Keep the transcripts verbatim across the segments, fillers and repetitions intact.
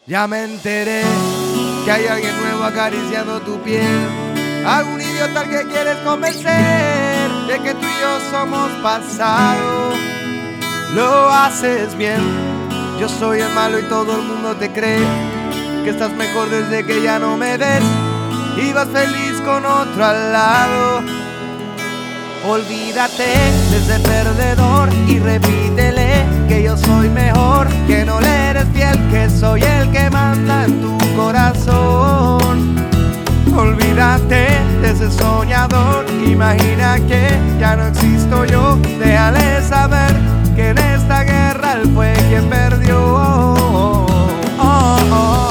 Ya me enteré que hay alguien nuevo acariciando tu piel. Algún idiota al que quieres convencer de que tú y yo somos pasado. Lo haces bien, yo soy el malo y todo el mundo te cree que estás mejor desde que ya no me ves y vas feliz con otro al lado. Olvídate de ese perdedor y repítele que yo soy mejor, que no le eres fiel, que soy el que manda en tu corazón. Olvídate de ese soñador, imagina que ya no existo yo. Déjale saber que en esta guerra él fue quien perdió. Oh, oh, oh.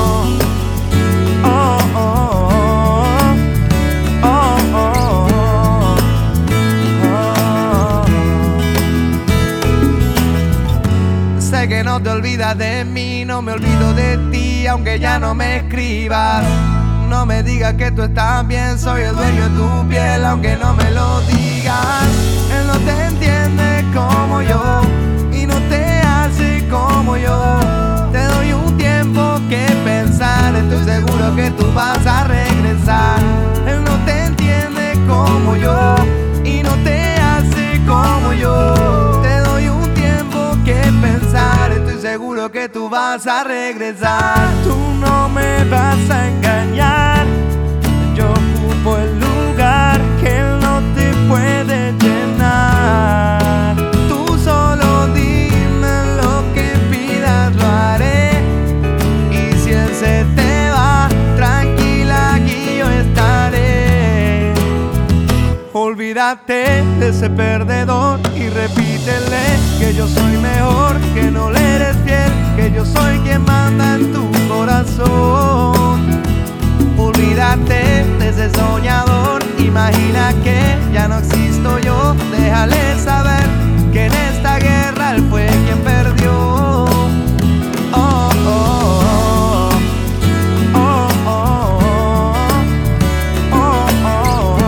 Sé que no te olvidas de mí, no me olvido de ti, aunque ya no me escribas. No me digas que tú estás bien, soy el dueño de tu piel, aunque no me lo digas. Él no te entiende como yo y no te hace como yo. Te doy un tiempo que pensar, estoy seguro que tú vas a regresar. Él no te entiende como yo y no te hace como yo. Te doy un tiempo que pensar, estoy seguro que tú vas a regresar. Tú no me vas a engañar, yo ocupo el lugar que él no te puede llenar. Tú solo dime lo que pidas, lo haré. Y si él se te va, tranquila, aquí yo estaré. Olvídate de ese perdedor y repítele que yo soy mejor, que no le eres fiel, que yo soy quien manda en tu corazón. Olvídate de ese soñador, imagina que ya no existo yo. Déjale saber que en esta guerra él fue quien perdió. Oh, oh, oh. Oh, oh, oh. Oh, oh,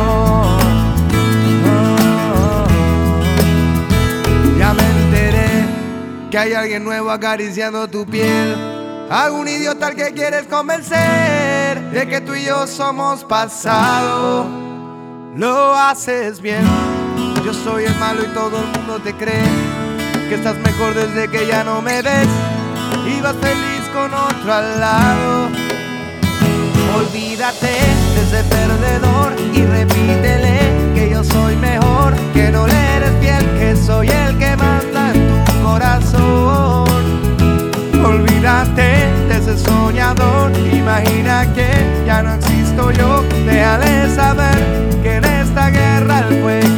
oh. Ya me enteré que hay alguien nuevo acariciando tu piel. Algún idiota al que quieres convencer de que tú y yo somos pasado. Lo haces bien, yo soy el malo y todo el mundo te cree que estás mejor desde que ya no me ves y vas feliz con otro al lado. Olvídate de ese perdedor y repítele que yo soy mejor, que no le eres fiel, que soy el que manda en tu corazón. Olvídate de ese soñador, imagina que ya no existo yo. Déjale saber que en esta guerra él fue